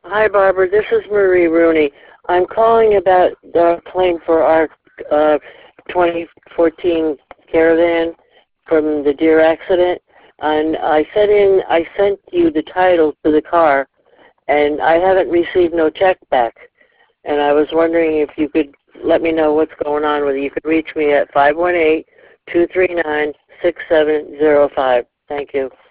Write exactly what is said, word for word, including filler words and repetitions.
Hi, Barbara. This is Marie Rooney. I'm calling about the claim for our uh, twenty fourteen Caravan from the deer accident. And I sent in, I sent you the title to the car, and I haven't received no check back. And I was wondering if you could let me know what's going on with it. You could reach me at five one eight, two three nine, six seven zero five. Thank you.